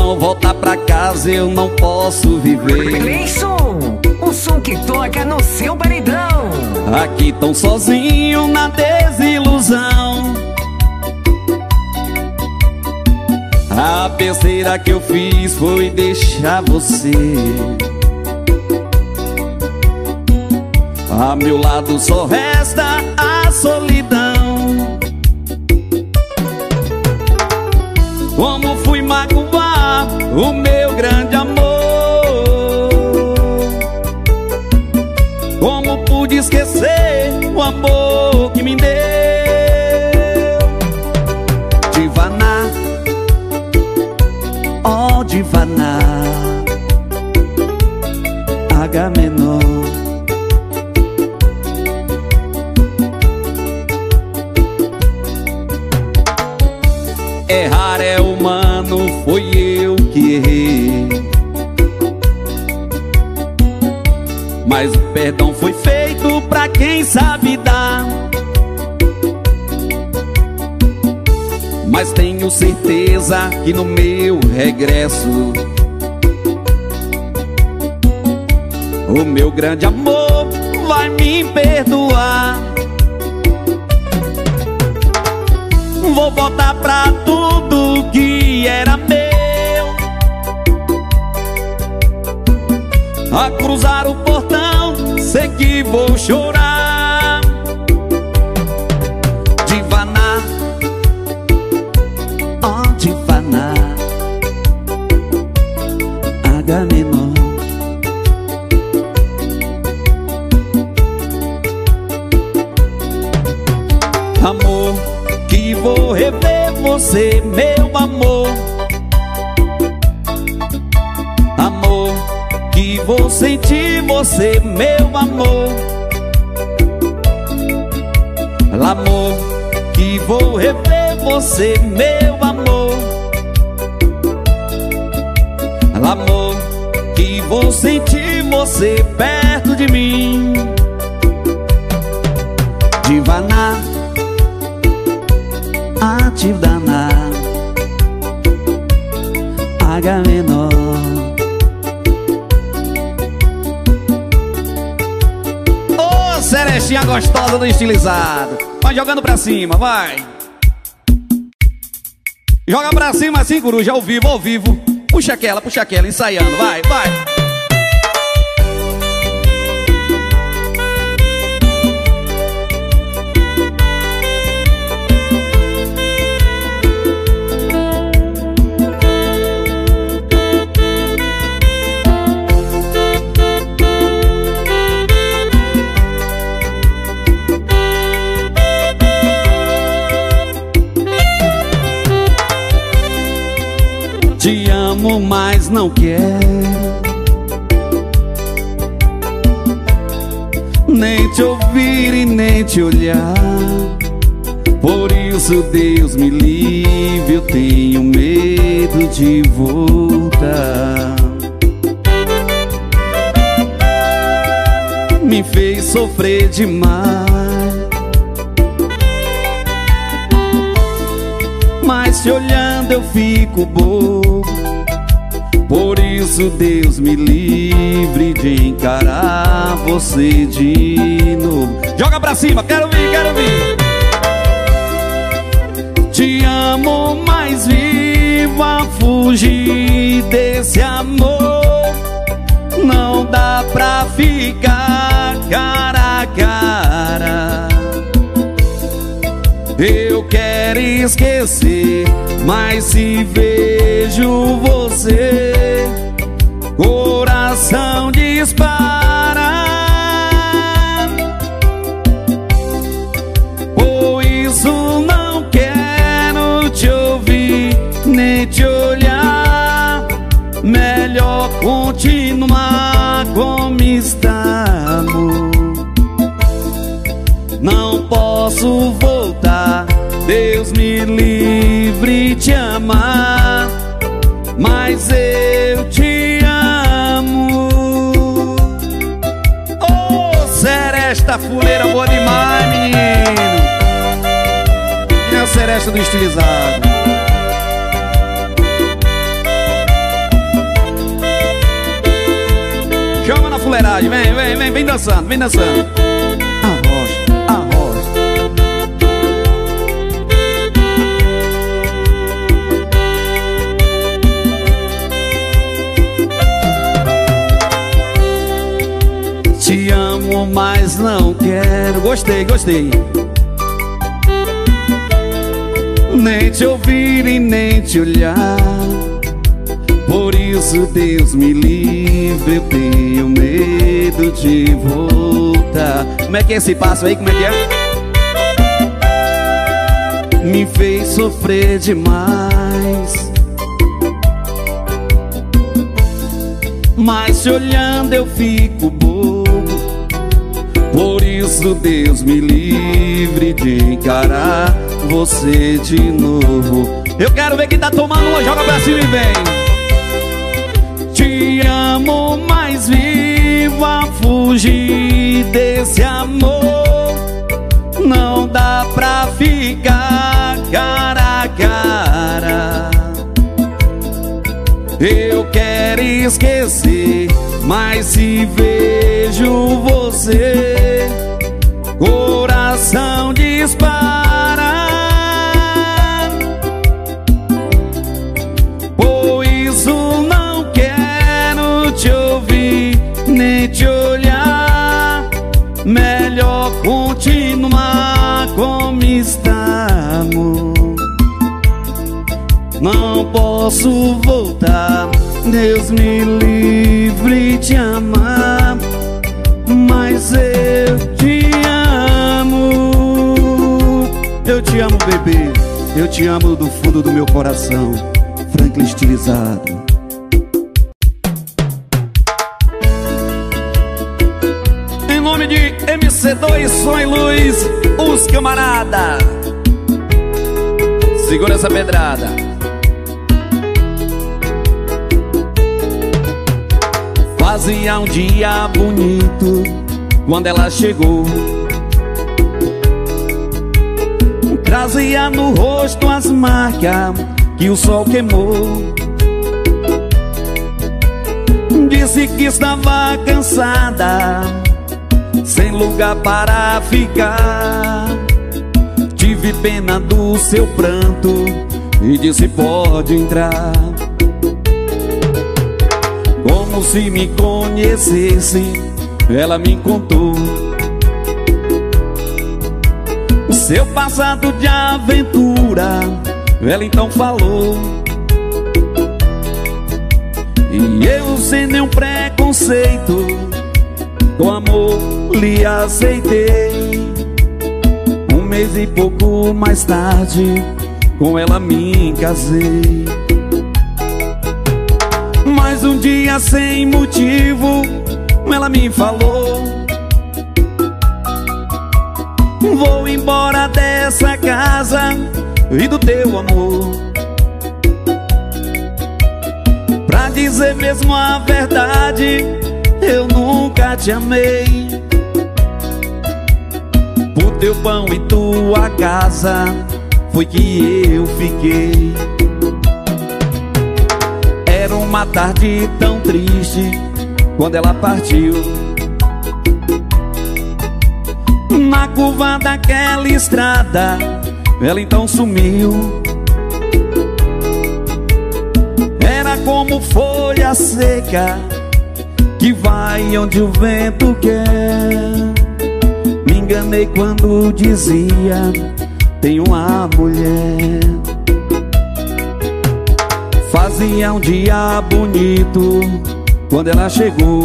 não voltar pra casa eu não posso viver. Cleison, o som que toca no seu paredão. Aqui tão sozinho na desilusão. A besteira que eu fiz foi deixar você. A meu lado só resta a solidão. Como fui magoar o meu grande amor? Como pude esquecer o amor que me deu? Divanar, oh divanar, H menor. Errar é humano, foi eu que errei, mas o perdão foi feito pra quem sabe dar. Mas tenho certeza que no meu regresso o meu grande amor vai me perdoar. Vou voltar pra tudo que era meu, a cruzar o portão, sei que vou chorar. Divanar, oh divanar, H menor. Amor, que vou rever você, meu amor. Amor, que vou sentir você, meu amor. Amor, que vou rever você, meu amor. Amor, que vou sentir você perto de mim. Divanar, a te danar, H menor. Ô, Cerestinha gostosa do estilizado, vai jogando pra cima, vai. Joga pra cima assim, coruja, ao vivo, ao vivo. Puxa aquela, ensaiando, vai, vai. Te amo, mas não quero nem te ouvir e nem te olhar. Por isso, Deus me livre, eu tenho medo de voltar. Me fez sofrer demais, mas te olhando eu fico bobo. Por isso Deus me livre de encarar você de novo. Joga pra cima, quero ouvir, quero ouvir. Te amo, mas viva fugir desse amor. Não dá pra ficar cara a cara. Eu quero esquecer, mas se vejo você, coração dispara. Por isso não quero te ouvir, nem te olhar. Melhor continuar como estamos. Não posso voltar, Deus me livre te amar, mas eu te amo. Ô, Seresta fuleira boa demais, menino. É a Seresta do estilizado. fuleiragem. Vem dançando, vem dançando. Arrocha. Te amo, mas não quero. Gostei. Nem te ouvir e nem te olhar. Por isso Deus me livre, eu tenho medo de voltar. Como é que é esse passo aí? Como é que é? Me fez sofrer demais, mas te olhando eu fico bobo. Por isso Deus me livre de encarar você de novo. Eu quero ver quem tá tomando uma, joga pra cima e vem. Te amo, mas viva fugir desse amor. Não dá pra ficar cara a cara. Eu quero esquecer, mas se vejo você, coração dispara. Por isso não quero te ouvir, nem te olhar. Melhor continuar como estamos. Não posso voltar, Deus me livre de amar, mas eu te amo. Eu te amo, bebê, eu te amo do fundo do meu coração. Franklin estilizado. Em nome de MC2, Som e Luz, os camarada. Segura essa pedrada. Fazia um dia bonito quando ela chegou. Trazia no rosto as marcas que o sol queimou. Disse que estava cansada, sem lugar para ficar. Tive pena do seu pranto e disse pode entrar. Como se me conhecesse, ela me contou o seu passado de aventura. Ela então falou, e eu sem nenhum preconceito, com amor lhe aceitei. Um mês e pouco mais tarde, com ela me casei. Mas um dia sem motivo, ela me falou, vou embora dessa casa e do teu amor. Pra dizer mesmo a verdade, eu nunca te amei. Por teu pão e tua casa foi que eu fiquei. Era uma tarde tão triste quando ela partiu. Na curva daquela estrada, ela então sumiu. Era como folha seca que vai onde o vento quer. Me enganei quando dizia tem uma mulher. Fazia um dia bonito quando ela chegou.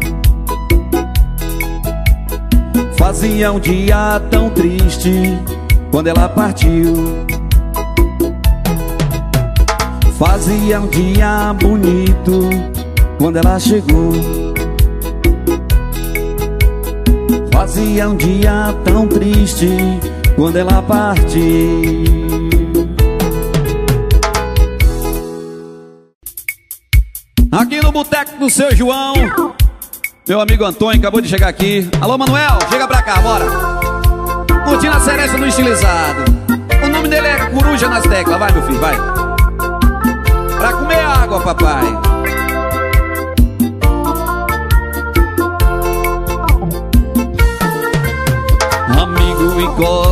Fazia um dia tão triste quando ela partiu. Fazia um dia bonito quando ela chegou. Fazia um dia tão triste quando ela partiu. Aqui no Boteco do Seu João, meu amigo Antônio acabou de chegar aqui. Alô, Manuel, chega pra cá, bora. Curtindo a Seresta no estilizado. O nome dele é Coruja nas Teclas. Vai, meu filho, vai. Pra comer água, papai.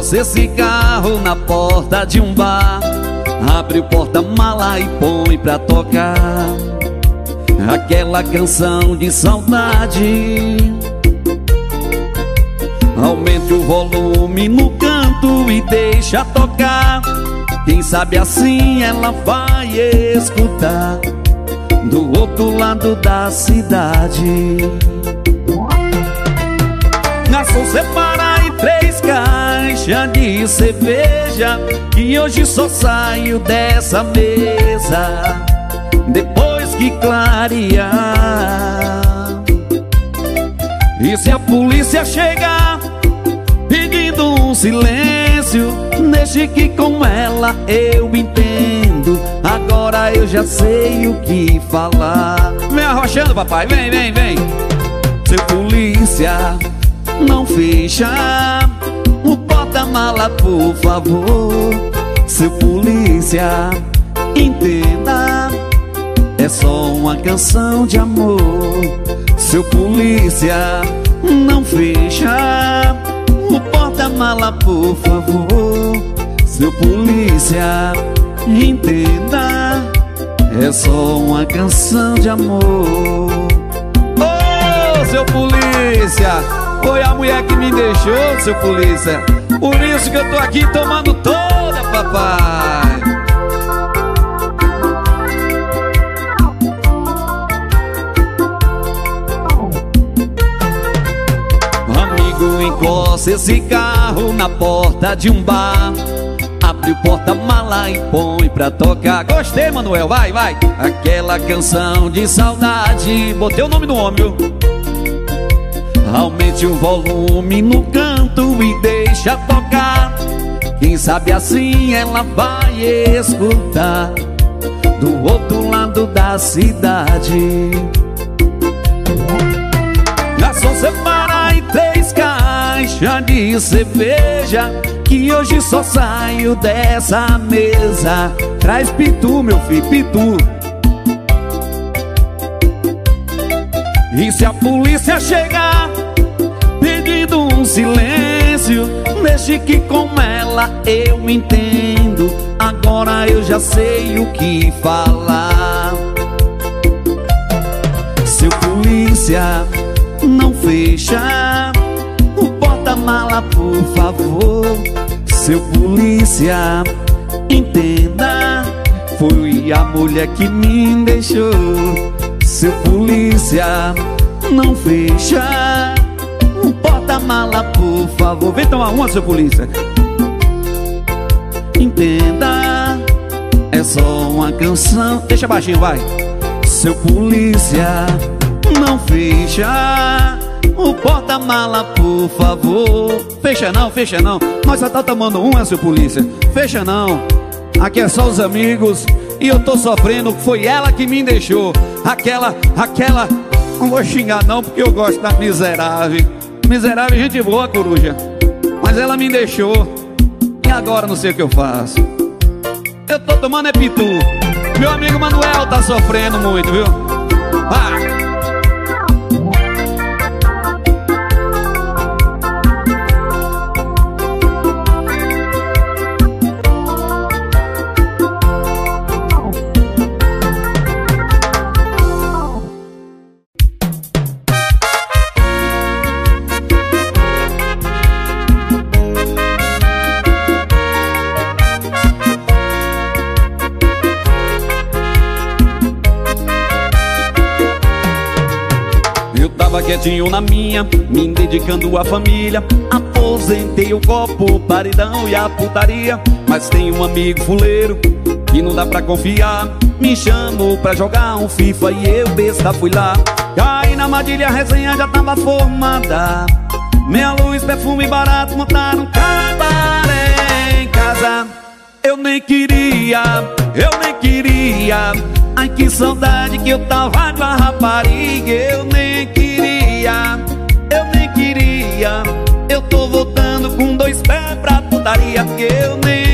encosta esse carro na porta de um bar, abre o porta-mala e põe pra tocar aquela canção de saudade. Aumente o volume no canto e deixa tocar. Quem sabe assim ela vai escutar do outro lado da cidade. Garçom, separa em 3 caixas de cerveja, que hoje só saio dessa mesa depois que clarear. E se a polícia chegar pedindo um silêncio, deixe que com ela eu entendo. Agora eu já sei o que falar. Vem arrochando, papai, vem, vem, vem. Seu polícia, não fecha o porta-mala, por favor. Seu polícia, entenda, é só uma canção de amor. Seu polícia, não fecha o porta-mala, por favor. Seu polícia, entenda, é só uma canção de amor. Ô, seu polícia, foi a mulher que me deixou, seu polícia. Por isso que eu tô aqui tomando toda, papai. Amigo, encosta esse carro na porta de um bar, abre o porta-mala e põe pra tocar. Gostei, Manuel, vai, vai. Aquela canção de saudade. Botei o nome do homem, viu? Aumente o volume no canto e deixa tocar. Quem sabe assim ela vai escutar do outro lado da cidade. Garçom, separa em 3 caixas de cerveja, que hoje só saio dessa mesa. Traz pitu, meu filho, pitu. E se a polícia chegar pedindo um silêncio, deixe que com ela eu entendo. Agora eu já sei o que falar. Seu polícia, não fecha o porta-mala, por favor. Seu polícia, entenda, foi a mulher que me deixou. Seu polícia, não fecha o porta-mala, por favor. Vem tomar uma, seu polícia. Entenda, é só uma canção. Deixa baixinho, vai. Seu polícia, não fecha o porta-mala, por favor. Fecha não, fecha não. Nós só tá tomando uma, seu polícia. Fecha não. Aqui é só os amigos e eu tô sofrendo. Foi ela que me deixou. Aquela, não vou xingar não, porque eu gosto da miserável. Miserável, gente boa, coruja. Mas ela me deixou. E agora não sei o que eu faço. Eu tô tomando é pitu. Meu amigo Manuel tá sofrendo muito, viu? Vai. Quietinho na minha, me dedicando à família. Aposentei o copo, o paredão e a putaria. Mas tem um amigo fuleiro que não dá pra confiar. Me chamou pra jogar um FIFA e eu besta fui lá. Caí na armadilha, a resenha já tava formada. Meia luz, perfume barato, montaram um cabaré em casa. Eu nem queria. Ai, que saudade que eu tava com a rapariga. Eu nem queria. Eu tô voltando com 2 pés pra putaria. Eu nem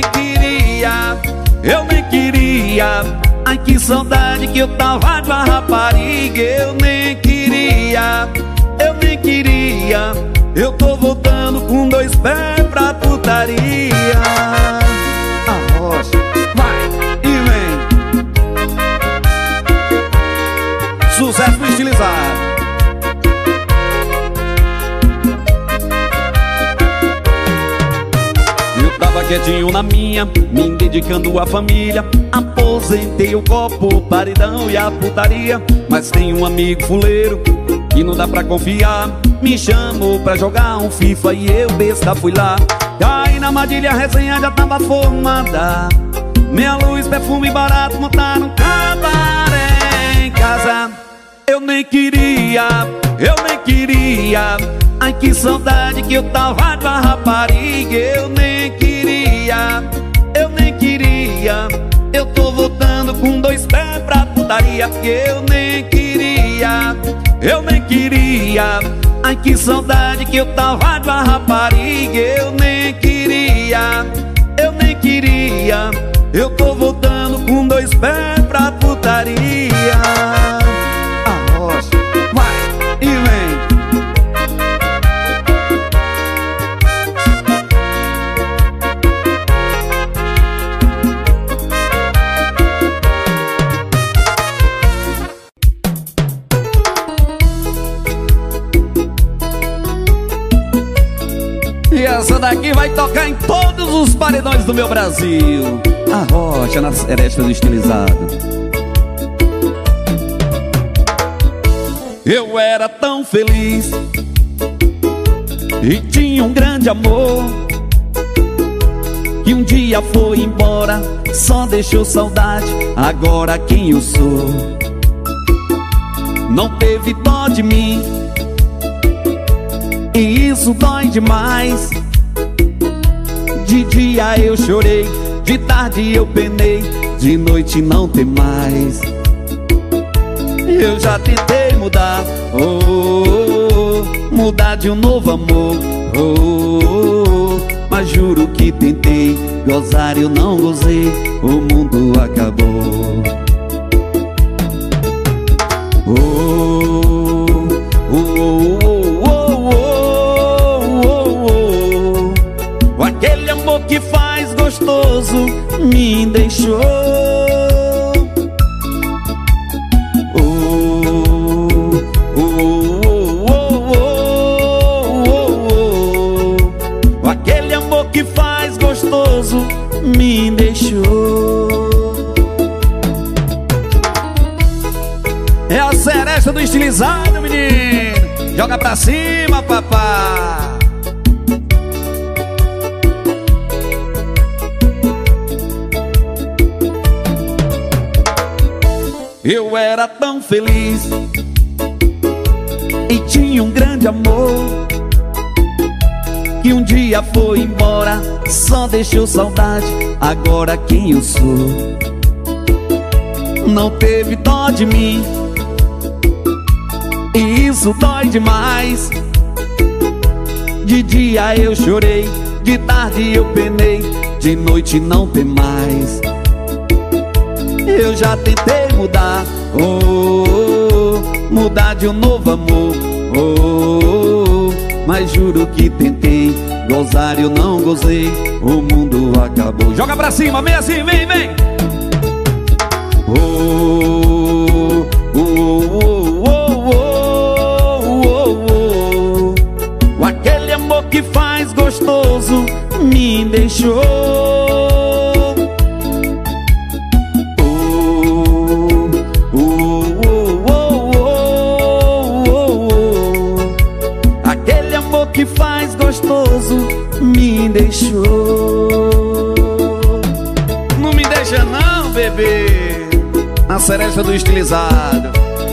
queria. Ai, que saudade que eu tava com a rapariga. Eu nem queria. eu tô voltando com 2 pés pra putaria. Arrocha, vai e vem. Sucesso no estilizado. Tava quietinho na minha, me dedicando à família. Aposentei o copo, paredão e a putaria. Mas tem um amigo fuleiro que não dá pra confiar. Me chamou pra jogar um FIFA e eu besta fui lá. Caí na armadilha, a resenha já tava formada. Meia luz, perfume barato, montar no cabaré em casa. Eu nem queria. Ai, que saudade que eu tava com a rapariga. Eu nem queria. Eu tô voltando com 2 pés pra putaria. Eu nem queria. Ai, que saudade que eu tava com a rapariga. Eu nem queria. Eu tô voltando com 2 pés pra putaria. Arrocha, vai e vem. E essa daqui vai tocar em todos os paredões do meu Brasil. Arrocha na seresta do estilizado. Eu era tão feliz e tinha um grande amor, que um dia foi embora, só deixou saudade. Agora quem eu sou? Não teve dó de mim, e isso dói demais. De dia eu chorei, de tarde eu penei, de noite não tem mais. Eu já tentei mudar, mudar de um novo amor, mas juro que tentei, gozar eu não gozei, o mundo acabou. Aquele amor que faz gostoso me deixou. Aquele amor que faz gostoso me deixou. É a seresta do estilizado, menino. Joga pra cima, papá. Eu era tão feliz e tinha um grande amor, que um dia foi embora, só deixou saudade. Agora quem eu sou? Não teve dó de mim, e isso dói demais. De dia eu chorei, de tarde eu penei, de noite não tem mais. Eu já tentei mudar, mudar de um novo amor, mas juro que tentei, gozar eu não gozei, o mundo acabou. Joga pra cima, vem assim, vem, vem. Aquele amor que faz gostoso me deixou. Que faz gostoso me deixou. Não me deixa não, bebê. Na seresta do estilizado.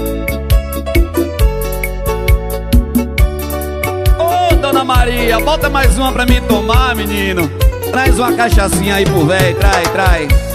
Ô, Dona Maria, bota mais uma pra mim tomar, menino. Traz uma cachaçinha aí pro véi, traz.